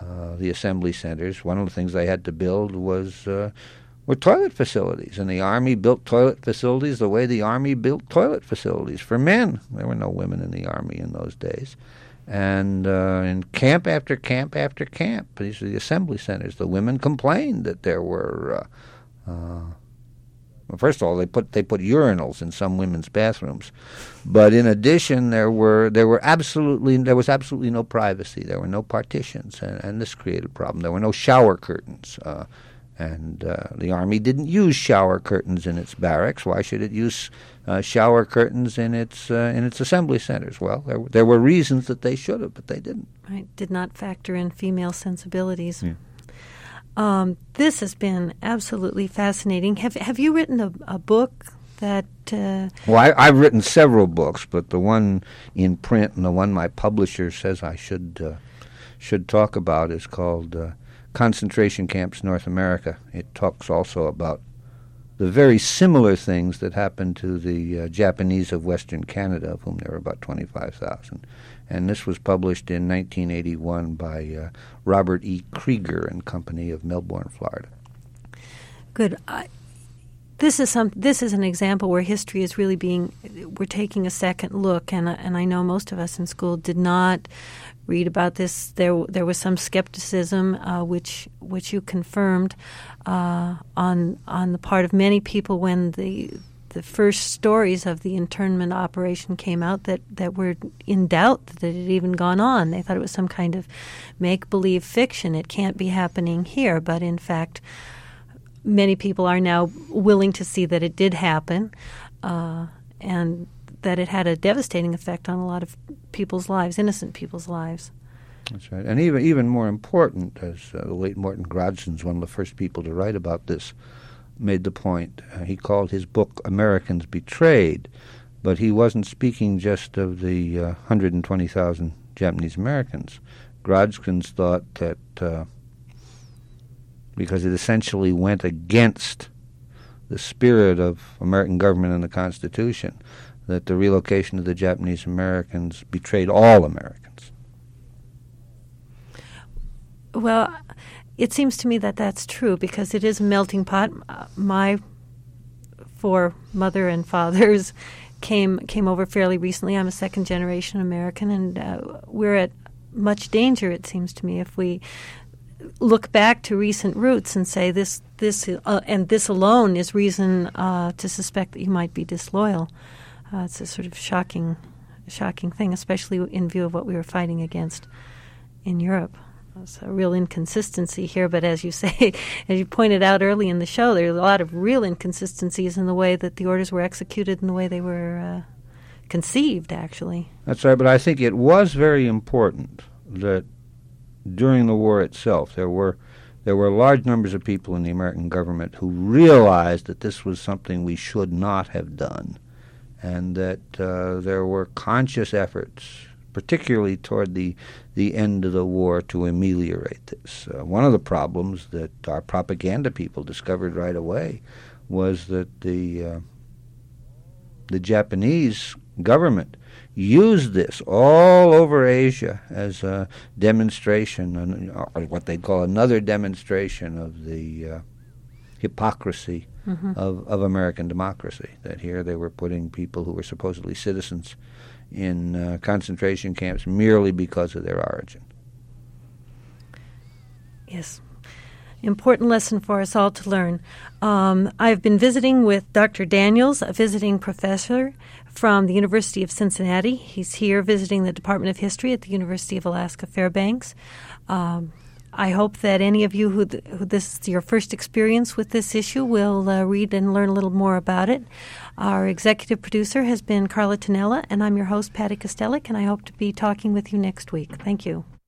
uh, the assembly centers, one of the things they had to build was uh, were toilet facilities, and the Army built toilet facilities the way the Army built toilet facilities for men. There were no women in the Army in those days. And uh, in camp after camp after camp, these are the assembly centers, the women complained that there were... Uh, uh, well, first of all, they put they put urinals in some women's bathrooms, but in addition, there were there were absolutely there was absolutely no privacy. There were no partitions, and, and this created a problem. There were no shower curtains, uh, and uh, the Army didn't use shower curtains in its barracks. Why should it use uh, shower curtains in its uh, in its assembly centers? Well, there there were reasons that they should have, but they didn't. Right, did not factor in female sensibilities. Yeah. Um, this has been absolutely fascinating. Have Have you written a, a book that? Uh, well, I, I've written several books, but the one in print and the one my publisher says I should uh, should talk about is called uh, Concentration Camps North America. It talks also about the very similar things that happened to the uh, Japanese of Western Canada, of whom there were about twenty-five thousand. And this was published in nineteen eighty-one by uh, Robert E. Krieger and Company of Melbourne, Florida. Good. I, this is some. This is an example where history is really being. We're taking a second look, and and I know most of us in school did not read about this. There there was some skepticism, uh, which which you confirmed uh, on on the part of many people when the. The first stories of the internment operation came out that, that were in doubt that it had even gone on. They thought it was some kind of make-believe fiction. It can't be happening here. But in fact, many people are now willing to see that it did happen uh, and that it had a devastating effect on a lot of people's lives, innocent people's lives. That's right. And even, even more important, as uh, the late Morton Grodzin's one of the first people to write about this, made the point. Uh, he called his book Americans Betrayed, but he wasn't speaking just of the uh, one hundred twenty thousand Japanese Americans. Grodzkin thought that uh, because it essentially went against the spirit of American government and the Constitution, that the relocation of the Japanese Americans betrayed all Americans. Well, it seems to me that that's true because it is a melting pot. Uh, my four mother and fathers came came over fairly recently. I'm a second generation American, and uh, we're at much danger, it seems to me, if we look back to recent roots and say this this uh, and this alone is reason uh, to suspect that you might be disloyal. Uh, it's a sort of shocking, shocking thing, especially in view of what we were fighting against in Europe. There's a real inconsistency here, but as you say, as you pointed out early in the show, there are a lot of real inconsistencies in the way that the orders were executed and the way they were uh, conceived, actually. That's right, but I think it was very important that during the war itself there were there were large numbers of people in the American government who realized that this was something we should not have done, and that uh, there were conscious efforts, particularly toward the, the end of the war, to ameliorate this. Uh, one of the problems that our propaganda people discovered right away was that the uh, the Japanese government used this all over Asia as a demonstration, or what they'd call another demonstration of the uh, hypocrisy mm-hmm. of, of American democracy, that here they were putting people who were supposedly citizens in uh, concentration camps merely because of their origin. Yes. Important lesson for us all to learn. Um, I've been visiting with Doctor Daniels, a visiting professor from the University of Cincinnati. He's here visiting the Department of History at the University of Alaska Fairbanks. Um, I hope that any of you who, th- who this is your first experience with this issue will uh, read and learn a little more about it. Our executive producer has been Carla Tonella, and I'm your host, Patty Kostelik, and I hope to be talking with you next week. Thank you.